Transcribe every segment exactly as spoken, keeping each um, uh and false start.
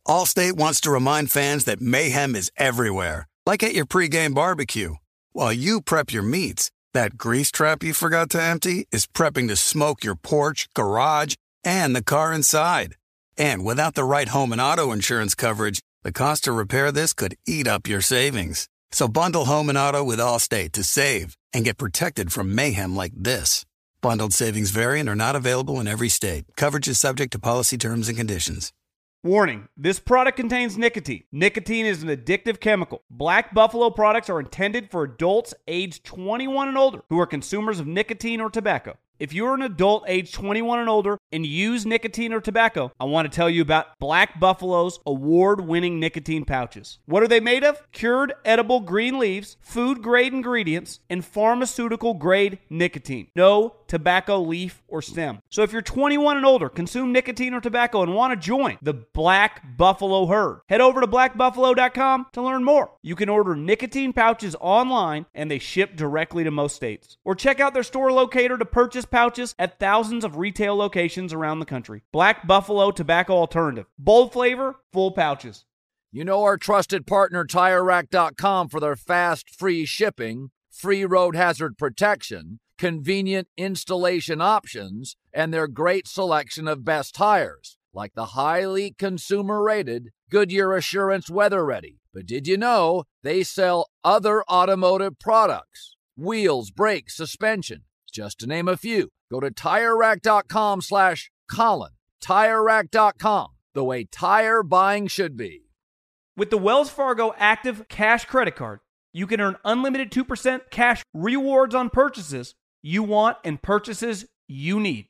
Allstate wants to remind fans that mayhem is everywhere, like at your pregame barbecue. While you prep your meats, that grease trap you forgot to empty is prepping to smoke your porch, garage, and the car inside. And without the right home and auto insurance coverage, the cost to repair this could eat up your savings. So bundle home and auto with Allstate to save and get protected from mayhem like this. Bundled savings vary and are not available in every state. Coverage is subject to policy terms and conditions. Warning, this product contains nicotine. Nicotine is an addictive chemical. Black Buffalo products are intended for adults aged twenty-one and older who are consumers of nicotine or tobacco. If you're an adult age twenty-one and older and use nicotine or tobacco, I want to tell you about Black Buffalo's award-winning nicotine pouches. What are they made of? Cured edible green leaves, food-grade ingredients, and pharmaceutical-grade nicotine. No tobacco leaf or stem. So if you're twenty-one and older, consume nicotine or tobacco, and want to join the Black Buffalo herd, head over to black buffalo dot com to learn more. You can order nicotine pouches online, and they ship directly to most states. Or check out their store locator to purchase pouches at thousands of retail locations around the country. Black Buffalo Tobacco Alternative. Bold flavor, full pouches. You know our trusted partner Tire Rack dot com for their fast, free shipping, free road hazard protection, convenient installation options, and their great selection of best tires, like the highly consumer-rated Goodyear Assurance Weather Ready. But did you know they sell other automotive products? Wheels, brakes, suspension, just to name a few. Go to Tire Rack dot com slash Colin. Tire Rack dot com, the way tire buying should be. With the Wells Fargo Active Cash Credit Card, you can earn unlimited two percent cash rewards on purchases you want and purchases you need.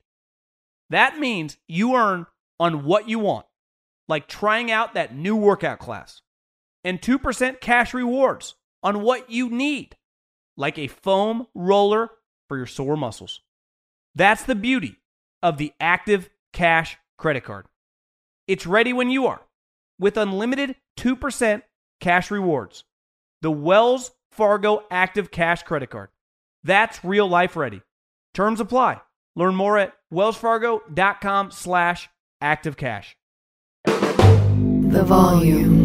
That means you earn on what you want, like trying out that new workout class, and two percent cash rewards on what you need, like a foam roller for your sore muscles. That's the beauty of the Active Cash Credit Card. It's ready when you are, with unlimited two percent cash rewards. The Wells Fargo Active Cash Credit Card. That's real life ready. Terms apply. Learn more at wells fargo dot com slash active cash. The volume.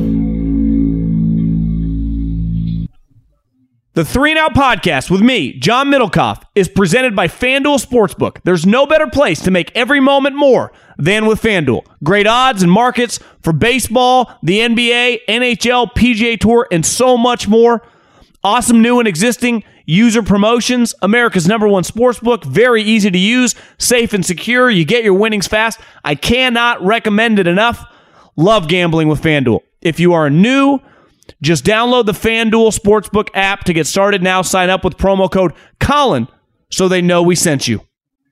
The Three and Out Podcast with me, John Middlecoff, is presented by FanDuel Sportsbook. There's no better place to make every moment more than with FanDuel. Great odds and markets for baseball, the N B A, N H L, P G A Tour, and so much more. Awesome new and existing user promotions. America's number one sportsbook. Very easy to use, safe and secure. You get your winnings fast. I cannot recommend it enough. Love gambling with FanDuel. If you are new, just download the FanDuel Sportsbook app to get started now. Sign up with promo code Colin so they know we sent you.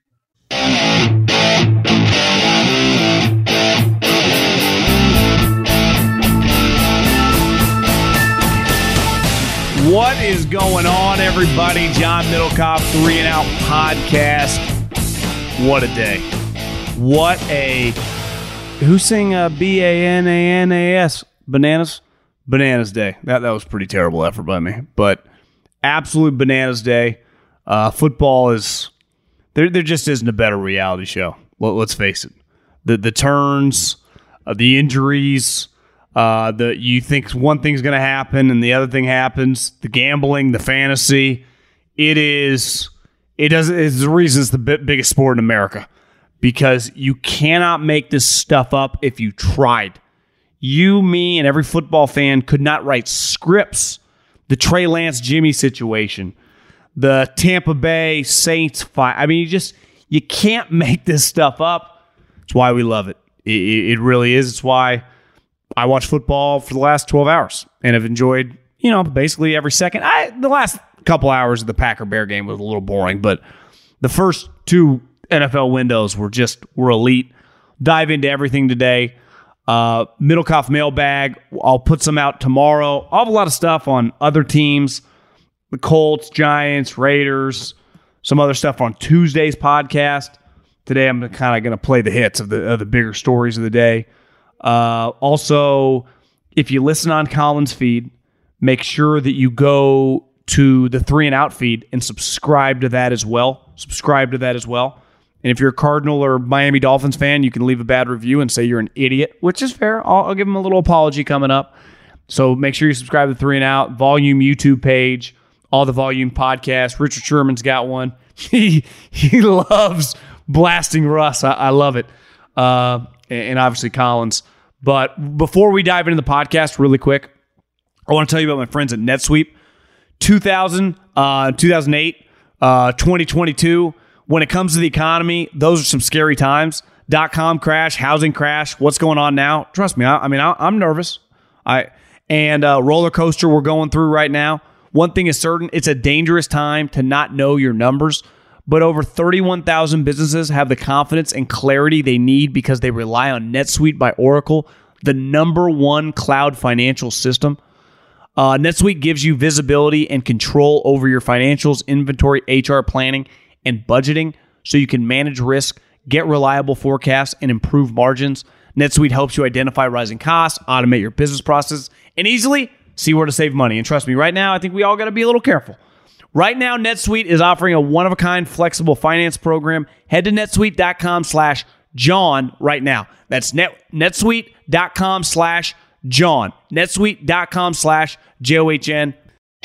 What is going on, everybody? John Middlecoff, Three and Out Podcast. What a day. What a... Who sang uh, B A N A N A S? Bananas? Bananas Day. That that was pretty terrible effort by me. But absolute Bananas Day. Uh, football is... There there just isn't a better reality show. Well, let's face it. The, the turns, uh, the injuries... Uh, the you think one thing's going to happen and the other thing happens. The gambling, the fantasy, it is it does it's the reason it's the b- biggest sport in America, because you cannot make this stuff up if you tried. You, me, and every football fan could not write scripts. The Trey Lance Jimmy situation, the Tampa Bay Saints fight. I mean, you just you can't make this stuff up. It's why we love it. It, it really is. It's why I watch football for the last twelve hours and have enjoyed, you know, basically every second. I the last couple hours of the Packer-Bear game was a little boring, but the first two N F L windows were just were elite. Dive into everything today. Uh, Middlecoff mailbag. I'll put some out tomorrow. I'll have a lot of stuff on other teams, the Colts, Giants, Raiders, some other stuff on Tuesday's podcast. Today I'm kind of going to play the hits of the of the bigger stories of the day. Uh, also, if you listen on Colin's feed, make sure that you go to the Three and Out feed and subscribe to that as well. Subscribe to that as well. And if you're a Cardinal or Miami Dolphins fan, you can leave a bad review and say you're an idiot, which is fair. I'll, I'll give them a little apology coming up. So make sure you subscribe to Three and Out, Volume YouTube page, all the Volume podcasts. Richard Sherman's got one. He he loves blasting Russ. I, I love it. Uh, and obviously Collins. But before we dive into the podcast really quick, I want to tell you about my friends at NetSuite. two thousand, uh, two thousand eight, uh, twenty twenty-two. When it comes to the economy, those are some scary times. Dot-com crash, housing crash, what's going on now? Trust me, I, I mean, I, I'm nervous. I And uh, roller coaster we're going through right now. One thing is certain, it's a dangerous time to not know your numbers. But over thirty-one thousand businesses have the confidence and clarity they need because they rely on NetSuite by Oracle, the number one cloud financial system. Uh, NetSuite gives you visibility and control over your financials, inventory, H R planning, and budgeting so you can manage risk, get reliable forecasts, and improve margins. NetSuite helps you identify rising costs, automate your business process, and easily see where to save money. And trust me, right now, I think we all got to be a little careful. Right now, NetSuite is offering a one-of-a-kind flexible finance program. Head to netsuite.com slash John right now. That's net, netsuite.com slash John. netsuite.com slash J O H N.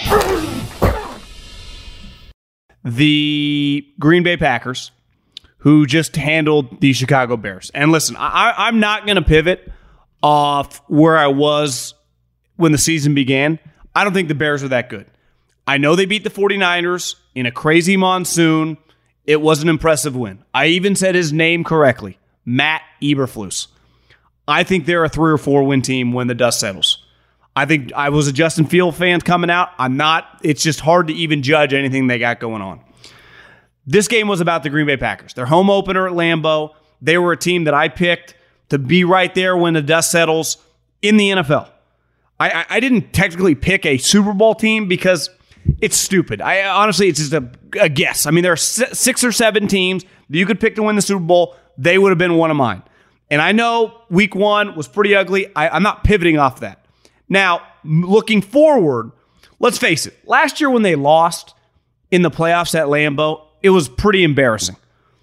The Green Bay Packers, who just handled the Chicago Bears. And listen, I, I'm not going to pivot off where I was when the season began. I don't think the Bears are that good. I know they beat the 49ers in a crazy monsoon. It was an impressive win. I even said his name correctly, Matt Eberflus. I think they're a three or four win team when the dust settles. I think I was a Justin Field fan coming out. I'm not. It's just hard to even judge anything they got going on. This game was about the Green Bay Packers. Their home opener at Lambeau. They were a team that I picked to be right there when the dust settles in the N F L. I, I, I didn't technically pick a Super Bowl team because it's stupid. I honestly, it's just a, a guess. I mean, there are six or seven teams that you could pick to win the Super Bowl. They would have been one of mine. And I know week one was pretty ugly. I, I'm not pivoting off that. Now, looking forward, let's face it. Last year when they lost in the playoffs at Lambeau, it was pretty embarrassing.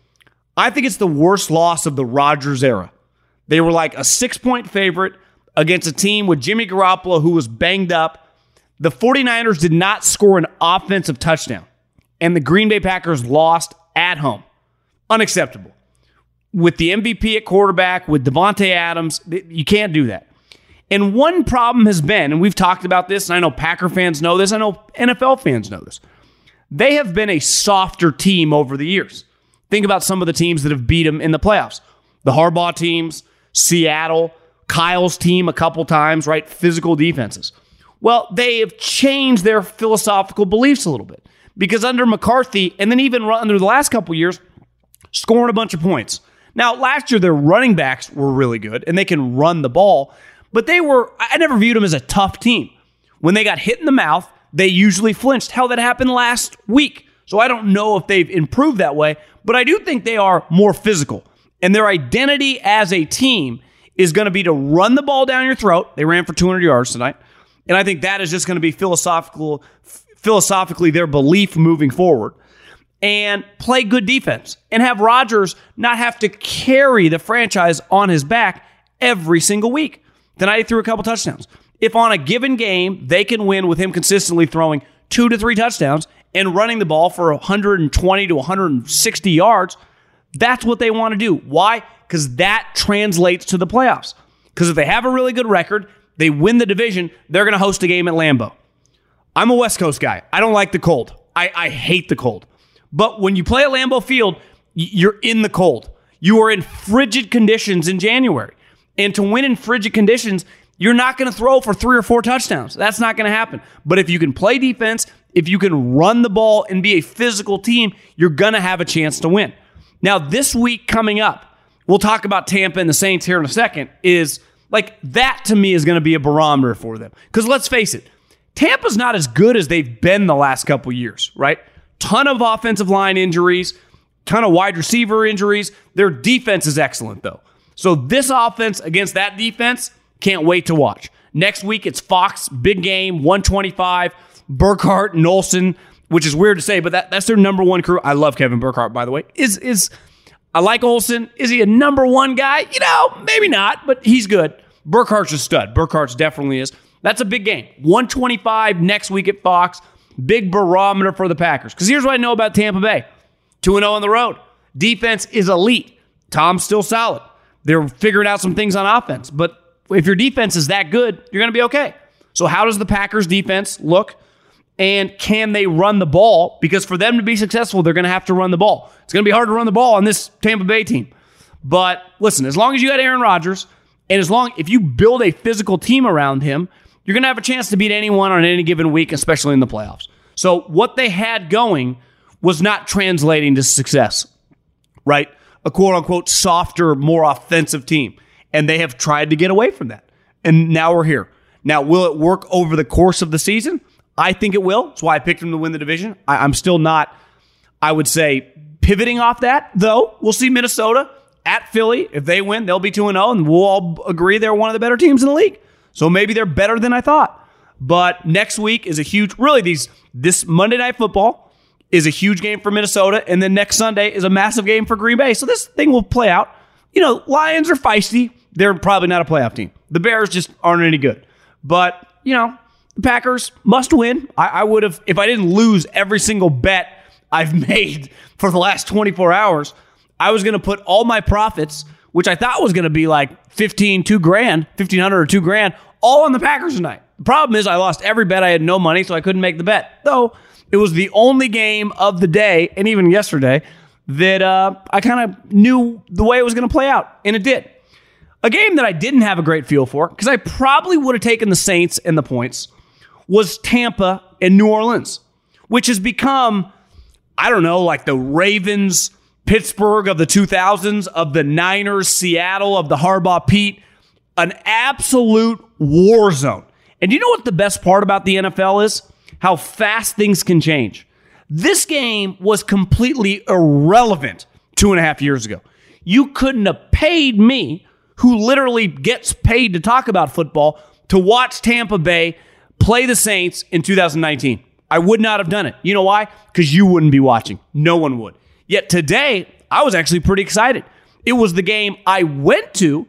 I think it's the worst loss of the Rodgers era. They were like a six-point favorite against a team with Jimmy Garoppolo who was banged up. The 49ers did not score an offensive touchdown, and the Green Bay Packers lost at home. Unacceptable. With the M V P at quarterback, with Devontae Adams, you can't do that. And one problem has been, and we've talked about this, and I know Packer fans know this, I know N F L fans know this, they have been a softer team over the years. Think about some of the teams that have beat them in the playoffs. The Harbaugh teams, Seattle, Kyle's team a couple times, right? Physical defenses. Well, they have changed their philosophical beliefs a little bit because under McCarthy, and then even under the last couple years, scoring a bunch of points. Now, last year, their running backs were really good, and they can run the ball, but they were, I never viewed them as a tough team. When they got hit in the mouth, they usually flinched. Hell, that happened last week. So I don't know if they've improved that way, but I do think they are more physical. And their identity as a team is going to be to run the ball down your throat. They ran for two hundred yards tonight. And I think that is just going to be philosophical, philosophically their belief moving forward. And play good defense. And have Rodgers not have to carry the franchise on his back every single week. Tonight he threw a couple touchdowns. If on a given game, they can win with him consistently throwing two to three touchdowns and running the ball for one twenty to one sixty yards, that's what they want to do. Why? Because that translates to the playoffs. Because if they have a really good record, they win the division, they're going to host a game at Lambeau. I'm a West Coast guy. I don't like the cold. I, I hate the cold. But when you play at Lambeau Field, you're in the cold. You are in frigid conditions in January. And to win in frigid conditions, you're not going to throw for three or four touchdowns. That's not going to happen. But if you can play defense, if you can run the ball and be a physical team, you're going to have a chance to win. Now, this week coming up, we'll talk about Tampa and the Saints here in a second, is like that to me is going to be a barometer for them. Because let's face it, Tampa's not as good as they've been the last couple years, right? Ton of offensive line injuries, ton of wide receiver injuries. Their defense is excellent, though. So this offense against that defense, can't wait to watch. Next week, it's Fox, big game, one twenty-five, Burkhardt and Olsen, which is weird to say, but that, that's their number one crew. I love Kevin Burkhardt, by the way. Is is I like Olsen. Is he a number one guy? You know, maybe not, but he's good. Burkhardt's a stud. Burkhardt's definitely is. That's a big game. one twenty-five next week at Fox. Big barometer for the Packers. Because here's what I know about Tampa Bay. two and oh on the road. Defense is elite. Tom's still solid. They're figuring out some things on offense. But if your defense is that good, you're going to be okay. So how does the Packers defense look? And can they run the ball? Because for them to be successful, they're going to have to run the ball. It's going to be hard to run the ball on this Tampa Bay team. But listen, as long as you got Aaron Rodgers, and as long if you build a physical team around him, you're going to have a chance to beat anyone on any given week, especially in the playoffs. So what they had going was not translating to success, right? A quote-unquote softer, more offensive team. And they have tried to get away from that. And now we're here. Now, will it work over the course of the season? I think it will. That's why I picked them to win the division. I, I'm still not, I would say, pivoting off that, though. We'll see Minnesota at Philly. If they win, they'll be two and oh, and we'll all agree they're one of the better teams in the league. So maybe they're better than I thought. But next week is a huge, really these this Monday Night Football is a huge game for Minnesota, and then next Sunday is a massive game for Green Bay. So this thing will play out. You know, Lions are feisty. They're probably not a playoff team. The Bears just aren't any good. But, you know, the Packers must win. I, I would have, if I didn't lose every single bet I've made for the last twenty-four hours, I was going to put all my profits, which I thought was going to be like fifteen, two grand, fifteen hundred or two grand, all on the Packers tonight. The problem is I lost every bet. I had no money, so I couldn't make the bet. Though it was the only game of the day, and even yesterday, that uh, I kind of knew the way it was going to play out, and it did. A game that I didn't have a great feel for, because I probably would have taken the Saints and the points, was Tampa and New Orleans, which has become, I don't know, like the Ravens, Pittsburgh of the two thousands, of the Niners, Seattle, of the Harbaugh Pete, an absolute war zone. And you know what the best part about the N F L is? How fast things can change. This game was completely irrelevant two and a half years ago. You couldn't have paid me, who literally gets paid to talk about football, to watch Tampa Bay play the Saints in two thousand nineteen. I would not have done it. You know why? Because you wouldn't be watching. No one would. Yet today, I was actually pretty excited. It was the game I went to.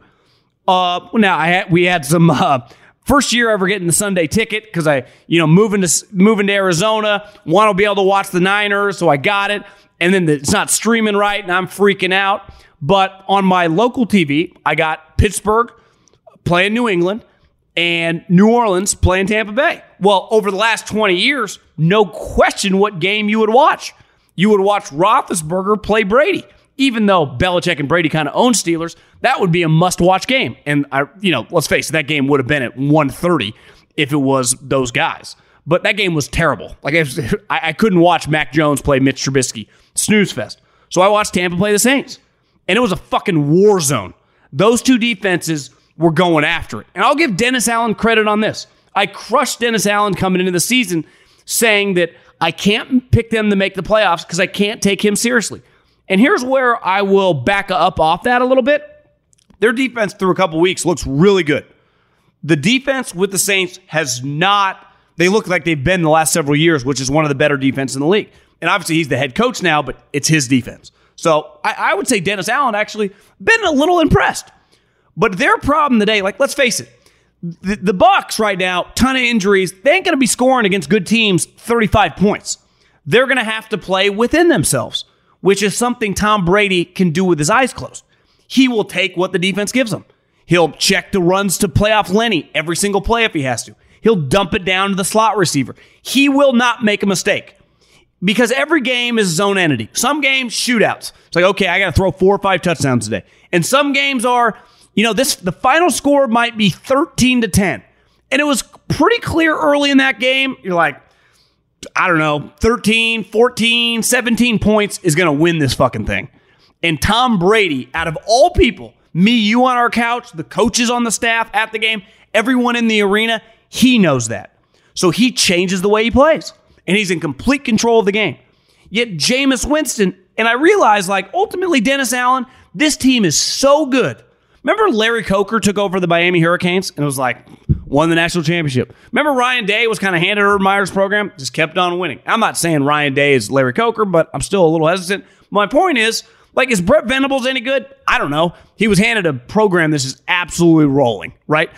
Uh, now, I had, we had some... Uh, First year ever getting the Sunday ticket because I, you know, moving to moving to Arizona, want to be able to watch the Niners, so I got it. And then the, it's not streaming right, and I'm freaking out. But on my local T V, I got Pittsburgh playing New England and New Orleans playing Tampa Bay. Well, over the last twenty years, no question what game you would watch. You would watch Roethlisberger play Brady. Even though Belichick and Brady kind of own Steelers, that would be a must-watch game. And, I, you know, let's face it, that game would have been at one thirty if it was those guys. But that game was terrible. Like, I, was, I, I couldn't watch Mac Jones play Mitch Trubisky. Snooze fest. So I watched Tampa play the Saints. And it was a fucking war zone. Those two defenses were going after it. And I'll give Dennis Allen credit on this. I crushed Dennis Allen coming into the season saying that I can't pick them to make the playoffs because I can't take him seriously. And here's where I will back up off that a little bit. Their defense through a couple weeks looks really good. The defense with the Saints has not, they look like they've been the last several years, which is one of the better defenses in the league. And obviously he's the head coach now, but it's his defense. So I, I would say Dennis Allen actually been a little impressed. But their problem today, like, let's face it, the, the Bucs right now, ton of injuries, they ain't going to be scoring against good teams thirty-five points. They're going to have to play within themselves, which is something Tom Brady can do with his eyes closed. He will take what the defense gives him. He'll check the runs to playoff Lenny every single play if he has to. He'll dump it down to the slot receiver. He will not make a mistake because every game is his own entity. Some games, shootouts. It's like, okay, I got to throw four or five touchdowns today. And some games are, you know, this the final score might be thirteen to ten. And it was pretty clear early in that game. You're like, I don't know, thirteen, fourteen, seventeen points is going to win this fucking thing. And Tom Brady, out of all people, me, you on our couch, the coaches on the staff at the game, everyone in the arena, he knows that. So he changes the way he plays. And he's in complete control of the game. Yet Jameis Winston, and I realize, like, ultimately Dennis Allen, this team is so good. Remember Larry Coker took over the Miami Hurricanes and it was like, won the national championship. Remember Ryan Day was kind of handed Urban Meyer's program? Just kept on winning. I'm not saying Ryan Day is Larry Coker, but I'm still a little hesitant. My point is, Like, is Brett Venables any good? I don't know. He was handed a program that's just absolutely rolling, right?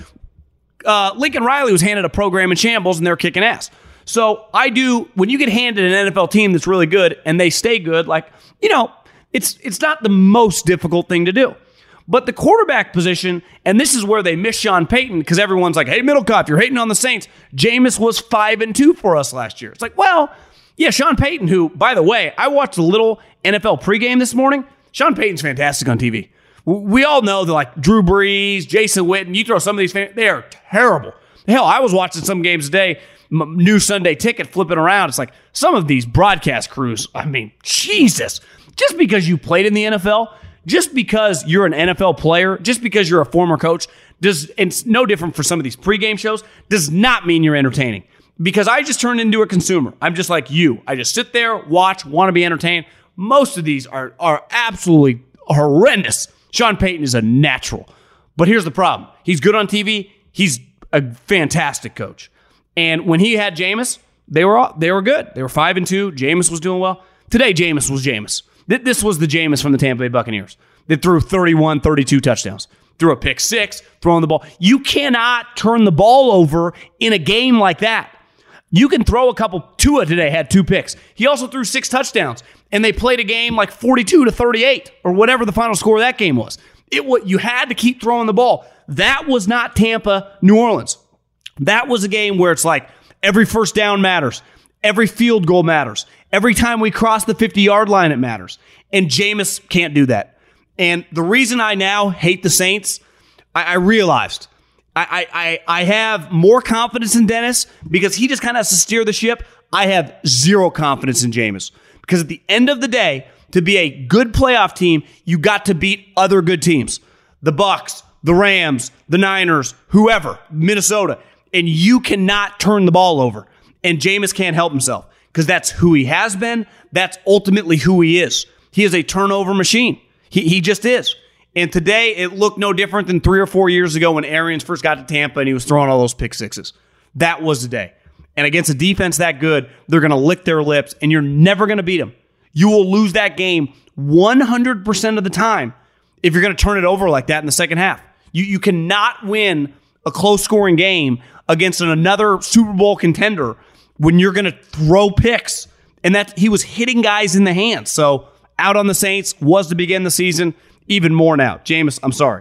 Uh, Lincoln Riley was handed a program in shambles, and they're kicking ass. So I do, when you get handed an N F L team that's really good and they stay good, like, you know, it's it's not the most difficult thing to do. But the quarterback position, and this is where they miss Sean Payton, because everyone's like, hey, Middlecoff, you're hating on the Saints. Jameis was five and two for us last year. It's like, well, yeah, Sean Payton, who, by the way, I watched a little N F L pregame this morning. Sean Payton's fantastic on T V. We all know that, like, Drew Brees, Jason Witten, you throw some of these, fan- they are terrible. Hell, I was watching some games today, m- new Sunday ticket flipping around. It's like some of these broadcast crews, I mean, Jesus. Just because you played in the N F L, just because you're an N F L player, just because you're a former coach, does, and it's no different for some of these pregame shows, does not mean you're entertaining. Because I just turned into a consumer. I'm just like you. I just sit there, watch, want to be entertained. Most of these are, are absolutely horrendous. Sean Payton is a natural. But here's the problem. He's good on T V. He's a fantastic coach. And when he had Jameis, they were all, they were good. They were five and two. Jameis was doing well. Today, Jameis was Jameis. This was the Jameis from the Tampa Bay Buccaneers that threw thirty-one, thirty-two touchdowns. Threw a pick six, throwing the ball. You cannot turn the ball over in a game like that. You can throw a couple. Tua today had two picks. He also threw six touchdowns, and they played a game like forty-two to thirty-eight or whatever the final score of that game was. It what you had to keep throwing the ball. That was not Tampa, New Orleans. That was a game where it's like every first down matters. Every field goal matters. Every time we cross the fifty-yard line, it matters. And Jameis can't do that. And the reason I now hate the Saints, I, I realized I, I, I have more confidence in Dennis because he just kind of has to steer the ship. I have zero confidence in Jameis because at the end of the day, to be a good playoff team, you got to beat other good teams. The Bucs, the Rams, the Niners, whoever, Minnesota. And you cannot turn the ball over. And Jameis can't help himself because that's who he has been. That's ultimately who he is. He is a turnover machine. He, he just is. And today, it looked no different than three or four years ago when Arians first got to Tampa and he was throwing all those pick sixes. That was the day. And against a defense that good, they're going to lick their lips, and you're never going to beat them. You will lose that game one hundred percent of the time if you're going to turn it over like that in the second half. You, you cannot win a close-scoring game against an, another Super Bowl contender when you're going to throw picks. And that he was hitting guys in the hands. So out on the Saints was to begin the season. Even more now. Jameis, I'm sorry.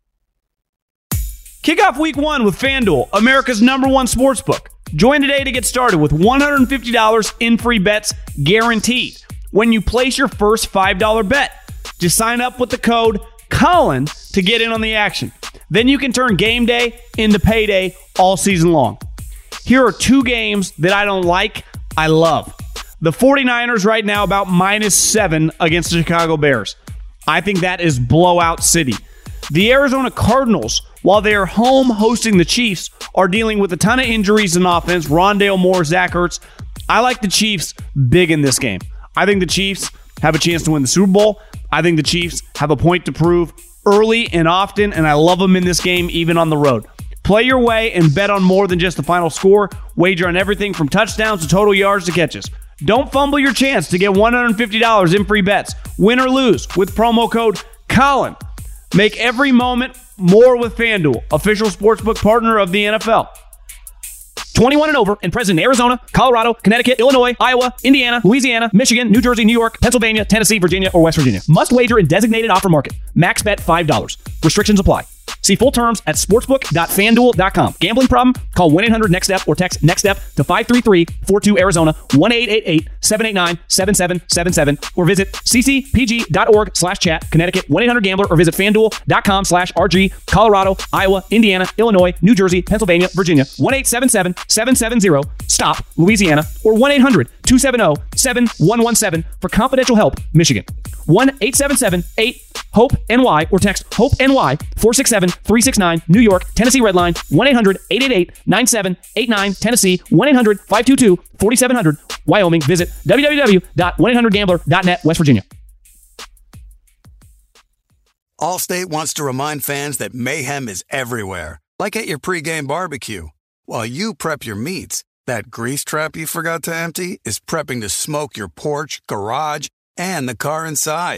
Kick off week one with FanDuel, America's number one sportsbook. Join today to get started with one hundred fifty dollars in free bets guaranteed when you place your first five dollars bet. Just sign up with the code Colin to get in on the action. Then you can turn game day into payday all season long. Here are two games that I don't like, I love. The 49ers right now about minus seven against the Chicago Bears. I think that is blowout city. The Arizona Cardinals, while they are home hosting the Chiefs, are dealing with a ton of injuries in offense. Rondale Moore, Zach Ertz. I like the Chiefs big in this game. I think the Chiefs have a chance to win the Super Bowl. I think the Chiefs have a point to prove early and often, and I love them in this game, even on the road. Play your way and bet on more than just the final score. Wager on everything from touchdowns to total yards to catches. Don't fumble your chance to get one hundred fifty dollars in free bets, win or lose, with promo code Colin. Make every moment more with FanDuel, official sportsbook partner of the N F L. twenty-one and over and present in Arizona, Colorado, Connecticut, Illinois, Iowa, Indiana, Louisiana, Michigan, New Jersey, New York, Pennsylvania, Tennessee, Virginia, or West Virginia. Must wager in designated offer market. Max bet five dollars. Restrictions apply. See full terms at sportsbook dot fan duel dot com. Gambling problem? Call one eight hundred next step or text NEXTSTEP to five three three four two Arizona, one eight eight eight seven eight nine seven seven seven seven, or visit c c p g dot org slash chat, Connecticut, one eight hundred gambler, or visit fan duel dot com slash r g, Colorado, Iowa, Indiana, Illinois, New Jersey, Pennsylvania, Virginia, one eight seven seven seven seven zero, stop, Louisiana, or one eight hundred two seven zero seven one one seven for confidential help, Michigan. one eight seven seven eight hope N Y or text HOPE-NY four six seven three six nine, New York, Tennessee Redline, one eight hundred eight eight eight nine seven eight nine, Tennessee, one eight hundred five two two four seven zero zero, Wyoming. Visit w w w dot one eight hundred gambler dot net, West Virginia. Allstate wants to remind fans that mayhem is everywhere, like at your pregame barbecue. While you prep your meats, that grease trap you forgot to empty is prepping to smoke your porch, garage, and the car inside.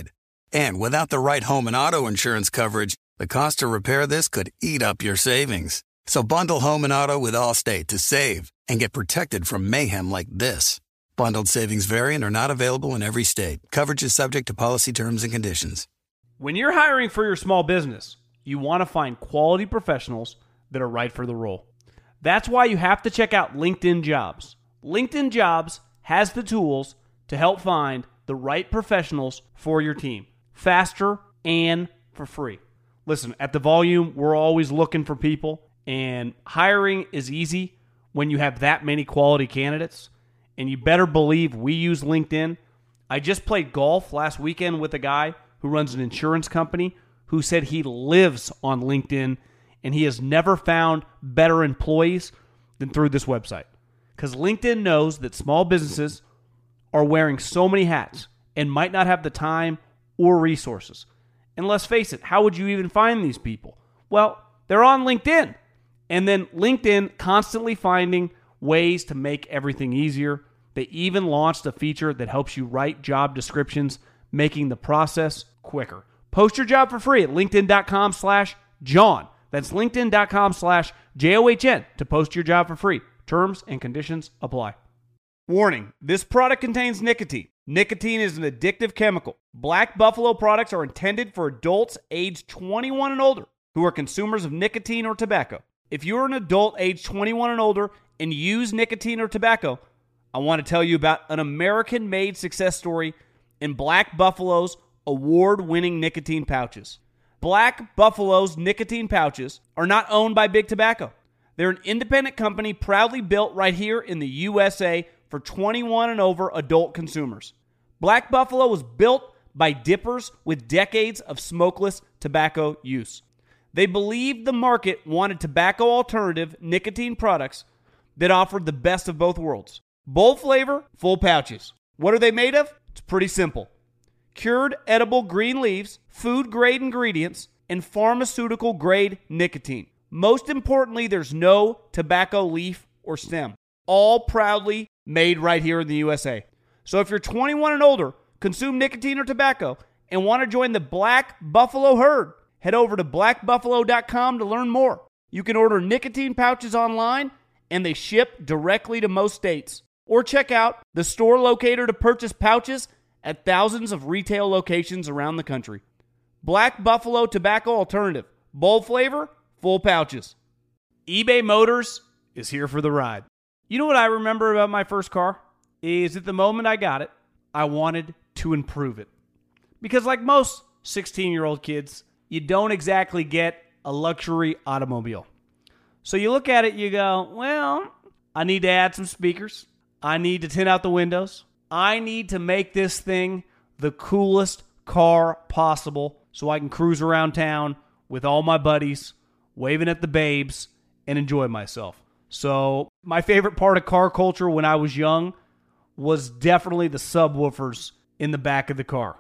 And without the right home and auto insurance coverage, the cost to repair this could eat up your savings. So bundle home and auto with Allstate to save and get protected from mayhem like this. Bundled savings vary and are not available in every state. Coverage is subject to policy terms and conditions. When you're hiring for your small business, you want to find quality professionals that are right for the role. That's why you have to check out LinkedIn Jobs. LinkedIn Jobs has the tools to help find the right professionals for your team, faster and for free. Listen, at The Volume, we're always looking for people, and hiring is easy when you have that many quality candidates, and you better believe we use LinkedIn. I just played golf last weekend with a guy who runs an insurance company who said he lives on LinkedIn, and he has never found better employees than through this website. Because LinkedIn knows that small businesses are wearing so many hats and might not have the time or resources. And let's face it, how would you even find these people? Well, they're on LinkedIn. And then LinkedIn constantly finding ways to make everything easier. They even launched a feature that helps you write job descriptions, making the process quicker. Post your job for free at linkedin.com slash John. That's linkedin.com slash J O H N to post your job for free. Terms and conditions apply. Warning, this product contains nicotine. Nicotine is an addictive chemical. Black Buffalo products are intended for adults aged twenty-one and older who are consumers of nicotine or tobacco. If you're an adult aged twenty-one and older and use nicotine or tobacco, I want to tell you about an American-made success story in Black Buffalo's award-winning nicotine pouches. Black Buffalo's nicotine pouches are not owned by Big Tobacco. They're an independent company proudly built right here in the U S A for twenty-one and over adult consumers. Black Buffalo was built by dippers with decades of smokeless tobacco use. They believed the market wanted tobacco alternative nicotine products that offered the best of both worlds. Bold flavor, full pouches. What are they made of? It's pretty simple. Cured edible green leaves, food-grade ingredients, and pharmaceutical-grade nicotine. Most importantly, there's no tobacco leaf or stem. All proudly made right here in the U S A. So if you're twenty-one and older, consume nicotine or tobacco, and want to join the Black Buffalo herd, head over to black buffalo dot com to learn more. You can order nicotine pouches online, and they ship directly to most states. Or check out the store locator to purchase pouches at thousands of retail locations around the country. Black Buffalo Tobacco Alternative. Bold flavor, full pouches. eBay Motors is here for the ride. You know what I remember about my first car? Is at the moment I got it, I wanted to improve it. Because like most sixteen-year-old kids, you don't exactly get a luxury automobile. So you look at it, you go, well, I need to add some speakers. I need to tint out the windows. I need to make this thing the coolest car possible so I can cruise around town with all my buddies, waving at the babes, and enjoy myself. So my favorite part of car culture when I was young was definitely the subwoofers in the back of the car.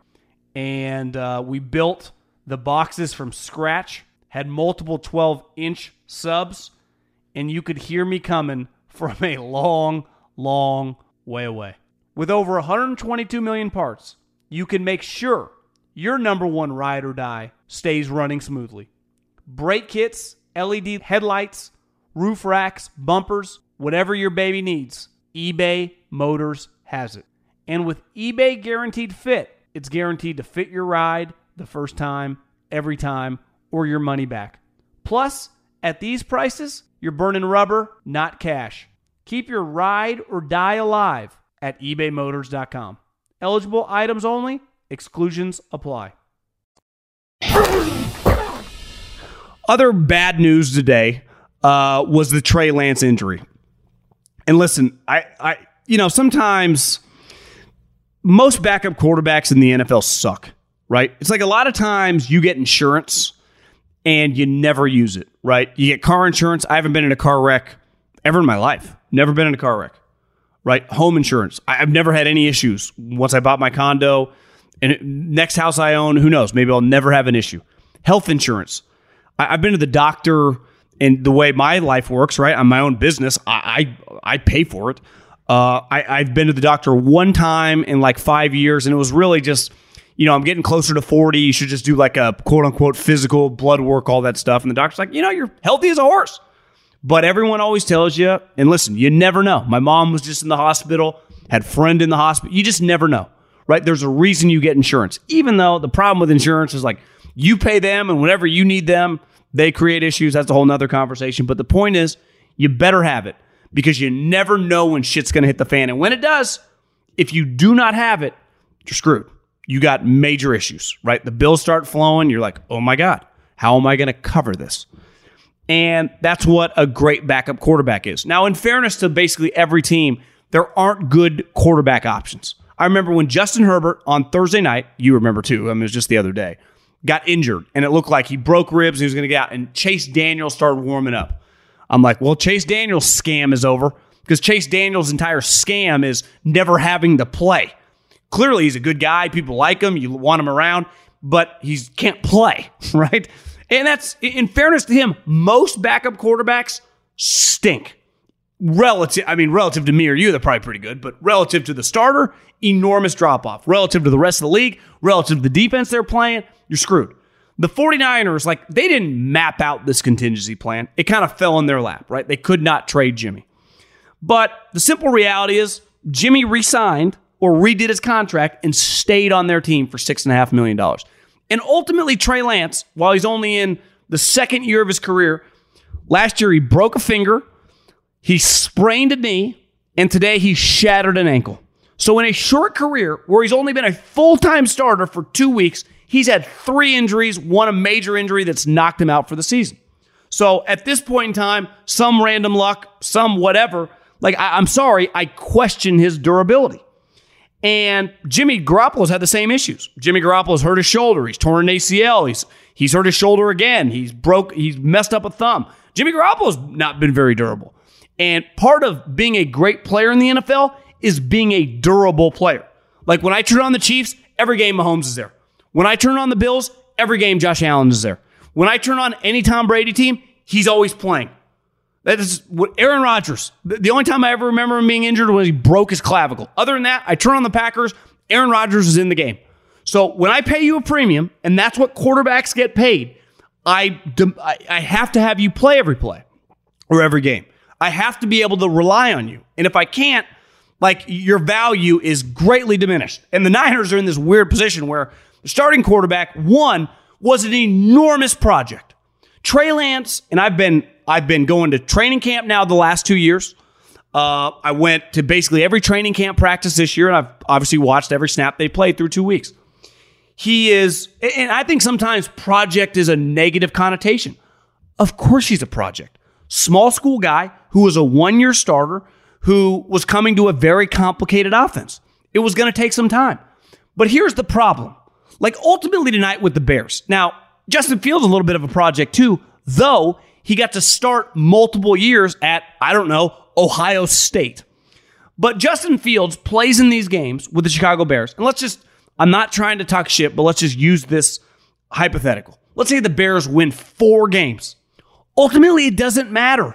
And uh, we built the boxes from scratch, had multiple twelve-inch subs, and you could hear me coming from a long, long way away. With over one hundred twenty-two million parts, you can make sure your number one ride or die stays running smoothly. Brake kits, L E D headlights, roof racks, bumpers, whatever your baby needs, eBay Motors has it. And with eBay Guaranteed Fit, it's guaranteed to fit your ride the first time, every time, or your money back. Plus, at these prices, you're burning rubber, not cash. Keep your ride or die alive at ebay motors dot com. Eligible items only. Exclusions apply. Other bad news today uh, was the Trey Lance injury. And listen, I, I, you know, sometimes most backup quarterbacks in the N F L suck, right? It's like a lot of times you get insurance and you never use it, right? You get car insurance. I haven't been in a car wreck ever in my life. Never been in a car wreck, right? Home insurance. I've never had any issues once I bought my condo. And next house I own, who knows? Maybe I'll never have an issue. Health insurance. I, I've been to the doctor, and the way my life works, right? I'm my own business. I I, I pay for it. Uh, I, I've been to the doctor one time in like five years, and it was really just, you know, I'm getting closer to forty. You should just do like a quote unquote physical blood work, all that stuff. And the doctor's like, you know, you're healthy as a horse. But everyone always tells you, and listen, you never know. My mom was just in the hospital, had a friend in the hospital. You just never know, right? There's a reason you get insurance. Even though the problem with insurance is like you pay them and whenever you need them, they create issues. That's a whole nother conversation. But the point is, you better have it because you never know when shit's going to hit the fan. And when it does, if you do not have it, you're screwed. You got major issues, right? The bills start flowing. You're like, oh my God, how am I going to cover this? And that's what a great backup quarterback is. Now, in fairness to basically every team, there aren't good quarterback options. I remember when Justin Herbert on Thursday night, you remember too, I mean, it was just the other day, got injured, and it looked like he broke ribs and he was going to get out, and Chase Daniels started warming up. I'm like, well, Chase Daniels' scam is over because Chase Daniels' entire scam is never having to play. Clearly, he's a good guy. People like him. You want him around, but he can't play, right? And that's, in fairness to him, most backup quarterbacks stink. Relative, I mean, relative to me or you, they're probably pretty good, but relative to the starter, enormous drop-off. Relative to the rest of the league, relative to the defense they're playing, you're screwed. The 49ers, like, they didn't map out this contingency plan. It kind of fell in their lap, right? They could not trade Jimmy. But the simple reality is Jimmy re-signed or redid his contract and stayed on their team for six point five million dollars. And ultimately, Trey Lance, while he's only in the second year of his career, last year he broke a finger, he sprained a knee, and today he shattered an ankle. So in a short career where he's only been a full-time starter for two weeks, he's had three injuries, one a major injury that's knocked him out for the season. So at this point in time, some random luck, some whatever, like I, I'm sorry, I question his durability. And Jimmy Garoppolo's had the same issues. Jimmy Garoppolo's hurt his shoulder. He's torn an A C L. He's he's hurt his shoulder again. He's broke. He's messed up a thumb. Jimmy Garoppolo's not been very durable. And part of being a great player in the N F L is being a durable player. Like when I turn on the Chiefs, every game Mahomes is there. When I turn on the Bills, every game Josh Allen is there. When I turn on any Tom Brady team, he's always playing. That is what Aaron Rodgers. The only time I ever remember him being injured was he broke his clavicle. Other than that, I turn on the Packers, Aaron Rodgers is in the game. So when I pay you a premium, and that's what quarterbacks get paid, I, I have to have you play every play or every game. I have to be able to rely on you. And if I can't, like, your value is greatly diminished. And the Niners are in this weird position where the starting quarterback, one, was an enormous project. Trey Lance, and I've been I've been going to training camp now the last two years. Uh, I went to basically every training camp practice this year, and I've obviously watched every snap they played through two weeks. He is, and I think sometimes project is a negative connotation. Of course he's a project. Small school guy who was a one-year starter who was coming to a very complicated offense. It was going to take some time. But here's the problem. Like ultimately tonight with the Bears. Now, Justin Fields is a little bit of a project too, though he got to start multiple years at, I don't know, Ohio State. But Justin Fields plays in these games with the Chicago Bears. And let's just, I'm not trying to talk shit, but let's just use this hypothetical. Let's say the Bears win four games. Ultimately, it doesn't matter.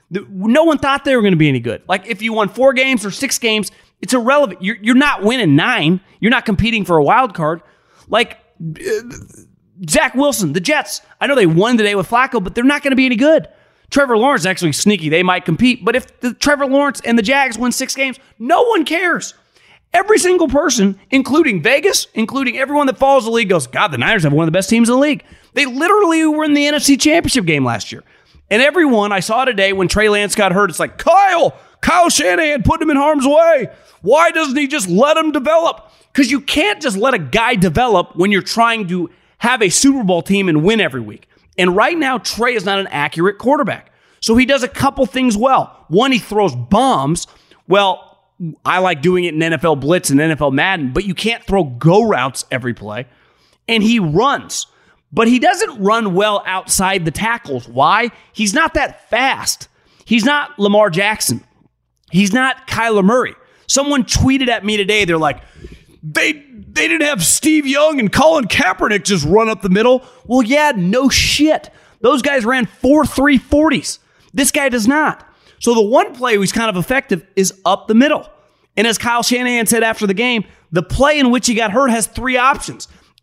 No one thought they were going to be any good. Like if you won four games or six games, it's irrelevant. You're, you're not winning nine. You're not competing for a wild card. Like uh, Zach Wilson, the Jets, I know they won today with Flacco, but they're not going to be any good. Trevor Lawrence is actually sneaky. They might compete. But if the Trevor Lawrence and the Jags win six games, no one cares. Every single person, including Vegas, including everyone that follows the league, goes, God, the Niners have one of the best teams in the league. They literally were in the N F C Championship game last year. And everyone I saw today when Trey Lance got hurt, it's like, Kyle, Kyle Shanahan put him in harm's way. Why doesn't he just let him develop? Because you can't just let a guy develop when you're trying to have a Super Bowl team and win every week. And right now, Trey is not an accurate quarterback. So he does a couple things well. One, he throws bombs. Well, I like doing it in N F L Blitz and N F L Madden, but you can't throw go routes every play. And he runs. But he doesn't run well outside the tackles. Why? He's not that fast. He's not Lamar Jackson. He's not Kyler Murray. Someone tweeted at me today, they're like, They they didn't have Steve Young and Colin Kaepernick just run up the middle. Well, yeah, no shit. Those guys ran four three forties. This guy does not. So the one play who's kind of effective is up the middle. And as Kyle Shanahan said after the game, the play in which he got hurt has three options.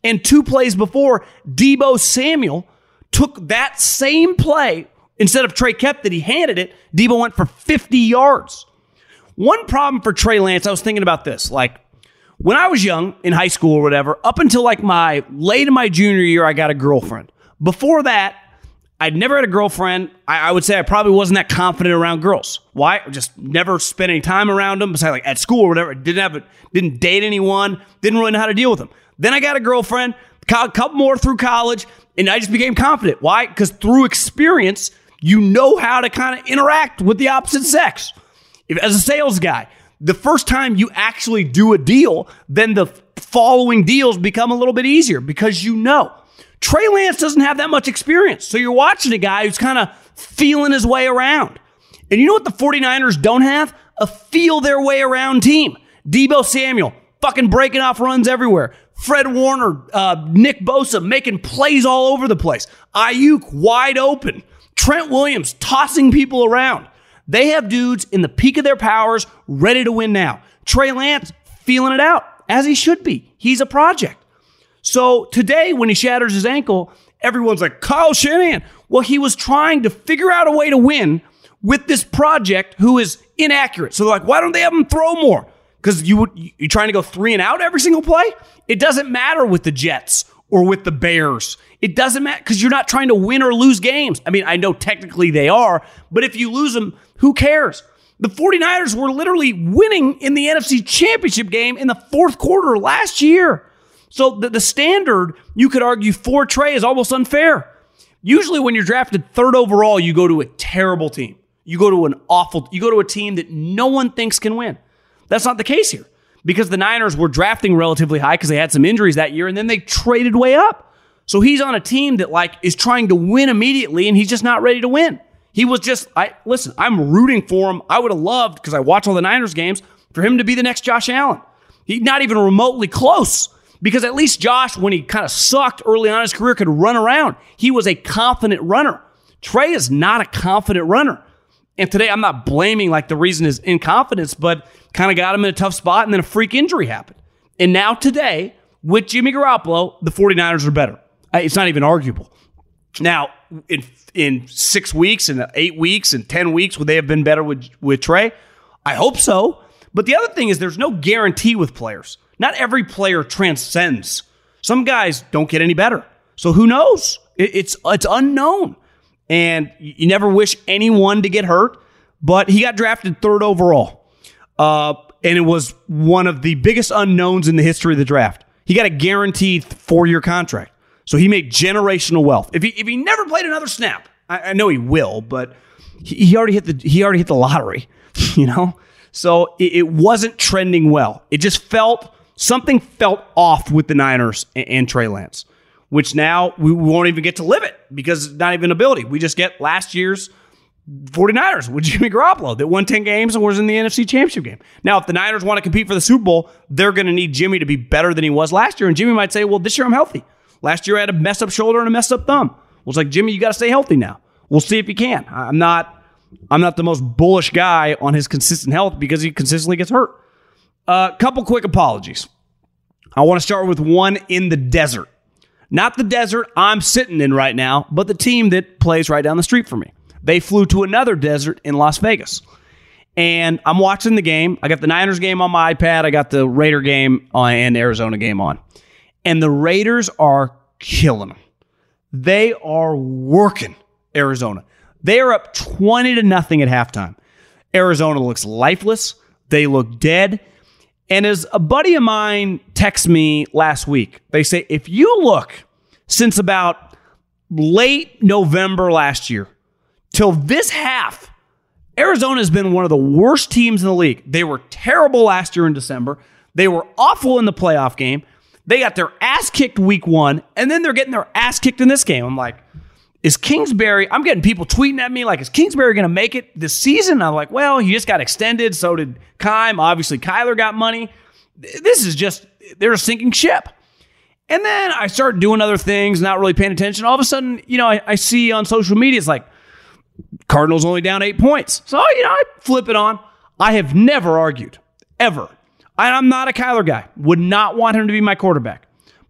And two plays before, Deebo Samuel took that same play. Instead of Trey kept it, he handed it. Deebo went for fifty yards. One problem for Trey Lance, I was thinking about this. Like, when I was young, in high school or whatever, up until like my late in my junior year, I got a girlfriend. Before that, I'd never had a girlfriend. I, I would say I probably wasn't that confident around girls. Why? I just never spent any time around them. Besides, like at school or whatever, didn't have a, didn't date anyone. Didn't really know how to deal with them. Then I got a girlfriend, a couple more through college, and I just became confident. Why? Because through experience, you know how to kind of interact with the opposite sex. If, as a sales guy, the first time you actually do a deal, then the following deals become a little bit easier because you know. Trey Lance doesn't have that much experience. So you're watching a guy who's kind of feeling his way around. And you know what the 49ers don't have? A feel their way around team. Deebo Samuel fucking breaking off runs everywhere. Fred Warner, uh, Nick Bosa making plays all over the place. Ayuk wide open. Trent Williams tossing people around. They have dudes in the peak of their powers ready to win now. Trey Lance feeling it out, as he should be. He's a project. So today, when he shatters his ankle, everyone's like, Kyle Shanahan. Well, he was trying to figure out a way to win with this project who is inaccurate. So they're like, why don't they have him throw more? Because you, you're trying to go three and out every single play? It doesn't matter with the Jets or with the Bears. It doesn't matter because you're not trying to win or lose games. I mean, I know technically they are, but if you lose them, who cares? The 49ers were literally winning in the N F C Championship game in the fourth quarter last year. So the, the standard, you could argue, for Trey is almost unfair. Usually when you're drafted third overall, you go to a terrible team. You go to an awful, you go to a team that no one thinks can win. That's not the case here because the Niners were drafting relatively high because they had some injuries that year and then they traded way up. So he's on a team that like is trying to win immediately and he's just not ready to win. He was just, I listen, I'm rooting for him. I would have loved, because I watch all the Niners games, for him to be the next Josh Allen. He's not even remotely close. Because at least Josh, when he kind of sucked early on in his career, could run around. He was a confident runner. Trey is not a confident runner. And today, I'm not blaming like the reason is inconfidence, but kind of got him in a tough spot, and then a freak injury happened. And now today, with Jimmy Garoppolo, the 49ers are better. It's not even arguable. Now, in in six weeks, and eight weeks, and ten weeks, would they have been better with, with Trey? I hope so. But the other thing is there's no guarantee with players. Not every player transcends. Some guys don't get any better. So who knows? It, it's it's unknown. And you never wish anyone to get hurt. But he got drafted third overall. Uh, and it was one of the biggest unknowns in the history of the draft. He got a guaranteed four-year contract. So he made generational wealth. If he if he never played another snap, I, I know he will, but he, he already hit the he already hit the lottery, you know? So it, it wasn't trending well. It just felt Something felt off with the Niners and, and Trey Lance, which now we, we won't even get to live it because it's not even ability. We just get last year's 49ers with Jimmy Garoppolo that won ten games and was in the N F C Championship game. Now, if the Niners want to compete for the Super Bowl, they're going to need Jimmy to be better than he was last year. And Jimmy might say, well, this year I'm healthy. Last year I had a messed up shoulder and a messed up thumb. Well, it's like, Jimmy, you got to stay healthy now. We'll see if you can. I'm not, I'm not the most bullish guy on his consistent health because he consistently gets hurt. A uh, couple quick apologies. I want to start with one in the desert. Not the desert I'm sitting in right now, but the team that plays right down the street from me. They flew to another desert in Las Vegas. And I'm watching the game. I got the Niners game on my iPad. I got the Raider game on, and Arizona game on. And the Raiders are killing them. They are working Arizona. They are up twenty to nothing at halftime. Arizona looks lifeless. They look dead. And as a buddy of mine texted me last week, they say, if you look since about late November last year till this half, Arizona has been one of the worst teams in the league. They were terrible last year in December. They were awful in the playoff game. They got their ass kicked week one, and then they're getting their ass kicked in this game. I'm like, is Kingsbury, I'm getting people tweeting at me like, is Kingsbury going to make it this season? I'm like, well, he just got extended. So did Keim. Obviously, Kyler got money. This is just, they're a sinking ship. And then I start doing other things, not really paying attention. All of a sudden, you know, I, I see on social media, it's like, Cardinals only down eight points. So, you know, I flip it on. I have never argued, ever. I'm not a Kyler guy. Would not want him to be my quarterback.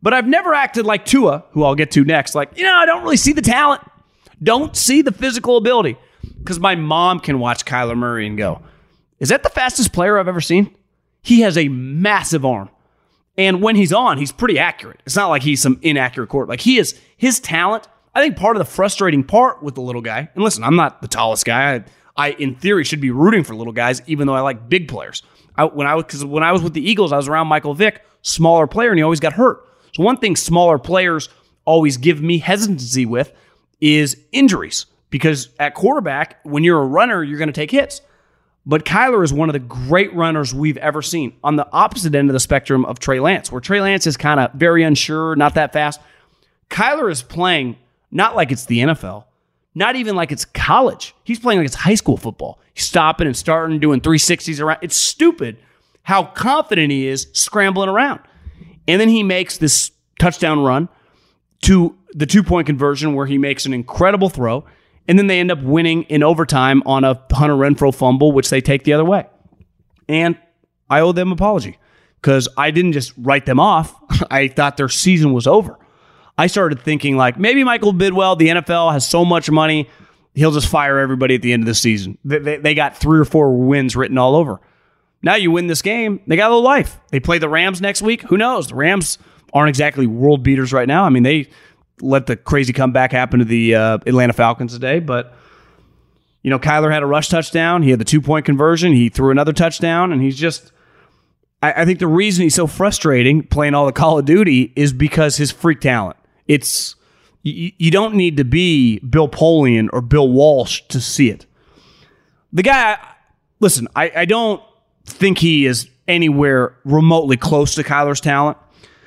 But I've never acted like Tua, who I'll get to next, like, you know, I don't really see the talent. Don't see the physical ability. Because my mom can watch Kyler Murray and go, is that the fastest player I've ever seen? He has a massive arm. And when he's on, he's pretty accurate. It's not like he's some inaccurate quarterback. Like he is, his talent, I think part of the frustrating part with the little guy, and listen, I'm not the tallest guy. I, I in theory, should be rooting for little guys, even though I like big players. I, when I was, because when I was with the Eagles, I was around Michael Vick, smaller player, and he always got hurt. So one thing smaller players always give me hesitancy with is injuries. Because at quarterback, when you're a runner, you're going to take hits. But Kyler is one of the great runners we've ever seen on the opposite end of the spectrum of Trey Lance, where Trey Lance is kind of very unsure, not that fast. Kyler is playing not like it's the N F L, not even like it's college. He's playing like it's high school football. He's stopping and starting, doing three sixties around. It's stupid how confident he is scrambling around. And then he makes this touchdown run to the two-point conversion where he makes an incredible throw. And then they end up winning in overtime on a Hunter Renfrow fumble, which they take the other way. And I owe them an apology because I didn't just write them off. I thought their season was over. I started thinking like, maybe Michael Bidwell, the N F L has so much money, he'll just fire everybody at the end of the season. They, they, they got three or four wins written all over. Now you win this game, they got a little life. They play the Rams next week. Who knows? The Rams aren't exactly world beaters right now. I mean, they let the crazy comeback happen to the uh, Atlanta Falcons today. But, you know, Kyler had a rush touchdown. He had the two-point conversion. He threw another touchdown. And he's just, I, I think the reason he's so frustrating playing all the Call of Duty is because his freak talent. It's, you, you don't need to be Bill Polian or Bill Walsh to see it. The guy, listen, I, I don't think he is anywhere remotely close to Kyler's talent.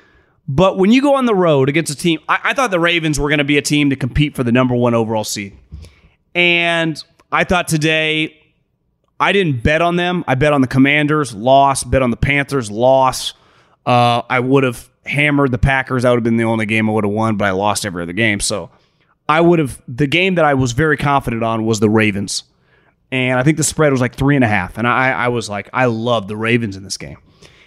But when you go on the road against a team, I, I thought the Ravens were going to be a team to compete for the number one overall seed. And I thought today, I didn't bet on them. I bet on the Commanders, loss. Bet on the Panthers, loss. Uh, I would have hammered the Packers. That would have been the only game I would have won, but I lost every other game. So I would have, the game that I was very confident on was the Ravens. And I think the spread was like three and a half. And I, I was like, I love the Ravens in this game.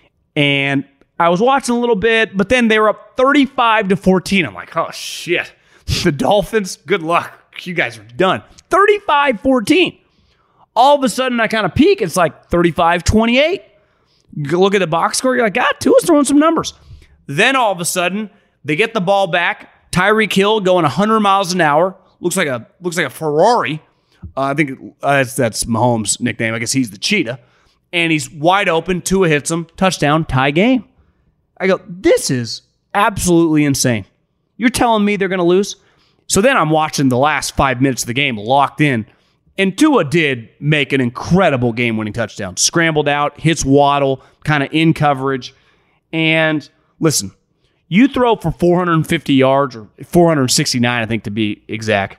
And I was watching a little bit, but then they were up thirty-five to fourteen. I'm like, oh, shit. The Dolphins, good luck. You guys are done. thirty-five fourteen. All of a sudden, I kind of peek. It's like thirty-five twenty-eight. You look at the box score. You're like, God, Tua's throwing some numbers. Then all of a sudden, they get the ball back. Tyreek Hill going one hundred miles an hour. Looks like a looks like a Ferrari. Uh, I think uh, that's, that's Mahomes' nickname. I guess he's the cheetah. And he's wide open. Tua hits him. Touchdown. Tie game. I go, this is absolutely insane. You're telling me they're going to lose? So then I'm watching the last five minutes of the game locked in. And Tua did make an incredible game-winning touchdown. Scrambled out, hits Waddle, kind of in coverage. And listen, you throw for four hundred fifty yards, or four hundred sixty-nine, I think to be exact.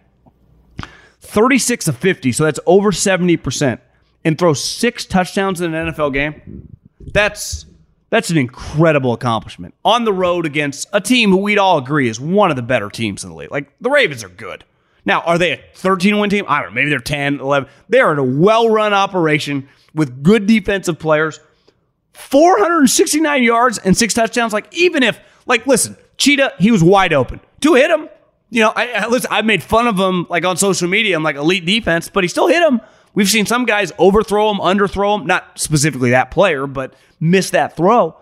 thirty-six of fifty, so that's over seventy percent. And throw six touchdowns in an N F L game. That's... That's an incredible accomplishment. On the road against a team who we'd all agree is one of the better teams in the league. Like, the Ravens are good. Now, are they a thirteen-win team? I don't know. Maybe they're ten, eleven. They are a well-run operation with good defensive players. four hundred sixty-nine yards and six touchdowns. Like, even if, like, listen, Cheetah, he was wide open. Tua hit him. You know, I, I, listen, I made fun of him, like, on social media. I'm like, elite defense, but he still hit him. We've seen some guys overthrow him, underthrow him. Not specifically that player, but miss that throw.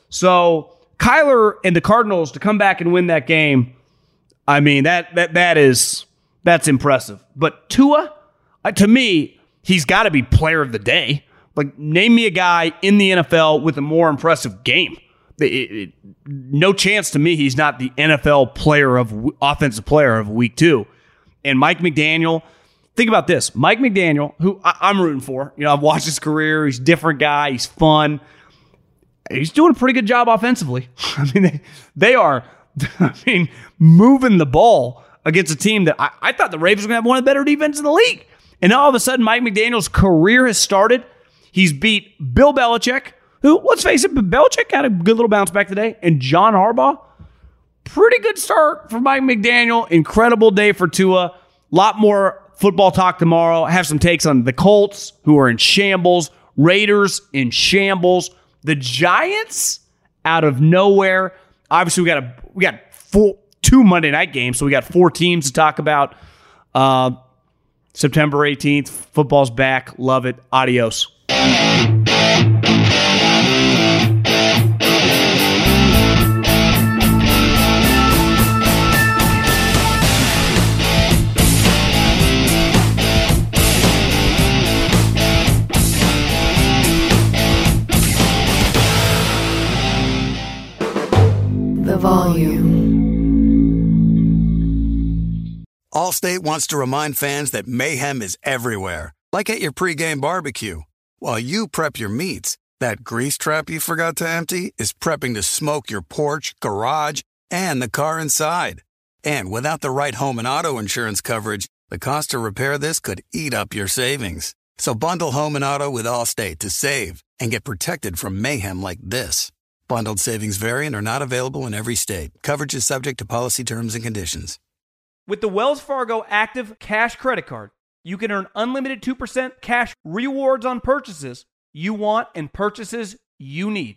So Kyler and the Cardinals to come back and win that game, I mean, that that that is that's impressive. But Tua, uh, to me, he's got to be player of the day. Like, name me a guy in the N F L with a more impressive game. It, it, no chance to me he's not the N F L player of offensive player of week two. And Mike McDaniel, think about this. Mike McDaniel, who I, I'm rooting for. You know, I've watched his career. He's a different guy. He's fun. He's doing a pretty good job offensively. I mean, they, they are, I mean, moving the ball against a team that I, I thought the Ravens were going to have one of the better defenses in the league. And all of a sudden, Mike McDaniel's career has started. He's beat Bill Belichick, who, let's face it, Belichick had a good little bounce back today. And John Harbaugh, pretty good start for Mike McDaniel. Incredible day for Tua. A lot more football talk tomorrow. I have some takes on the Colts, who are in shambles. Raiders in shambles. The Giants, out of nowhere. obviously we got a we got four, two Monday night games, so we got four teams to talk about. Uh, September eighteenth, football's back. Love it. Adios. The volume. Allstate wants to remind fans that mayhem is everywhere, like at your pregame barbecue. While you prep your meats, that grease trap you forgot to empty is prepping to smoke your porch, garage, and the car inside. And without the right home and auto insurance coverage, the cost to repair this could eat up your savings. So bundle home and auto with Allstate to save and get protected from mayhem like this. Bundled savings vary and are not available in every state. Coverage is subject to policy terms and conditions. With the Wells Fargo Active Cash Credit Card, you can earn unlimited two percent cash rewards on purchases you want and purchases you need.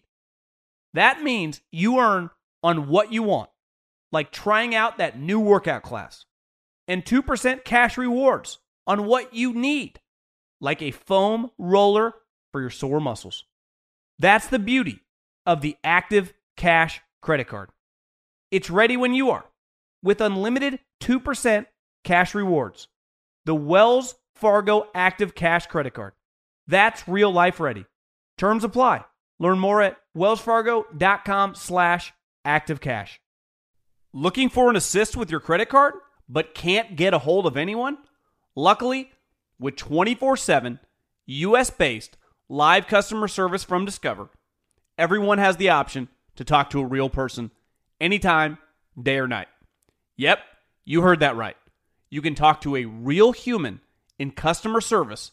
That means you earn on what you want, like trying out that new workout class, and two percent cash rewards on what you need, like a foam roller for your sore muscles. That's the beauty of the Active Cash Credit Card. It's ready when you are, with unlimited two percent cash rewards. The Wells Fargo Active Cash Credit Card. That's real life ready. Terms apply. Learn more at wellsfargo.com slash activecash. Looking for an assist with your credit card, but can't get a hold of anyone? Luckily, with twenty-four seven U S-based live customer service from Discover, everyone has the option to talk to a real person anytime, day or night. Yep, you heard that right. You can talk to a real human in customer service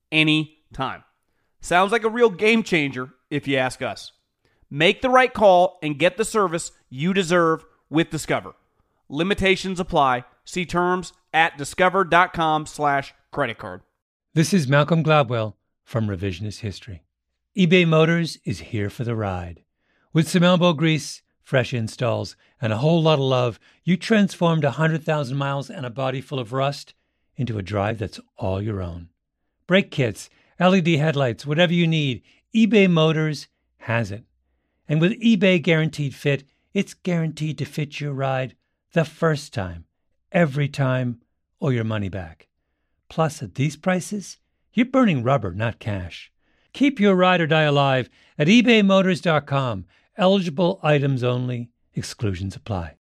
anytime. Sounds like a real game changer if you ask us. Make the right call and get the service you deserve with Discover. Limitations apply. See terms at discover.com slash credit card. This is Malcolm Gladwell from Revisionist History. eBay Motors is here for the ride. With some elbow grease, fresh installs, and a whole lot of love, you transformed one hundred thousand miles and a body full of rust into a drive that's all your own. Brake kits, L E D headlights, whatever you need, eBay Motors has it. And with eBay Guaranteed Fit, it's guaranteed to fit your ride the first time, every time, or your money back. Plus, at these prices, you're burning rubber, not cash. Keep your ride or die alive at ebay motors dot com. Eligible items only. Exclusions apply.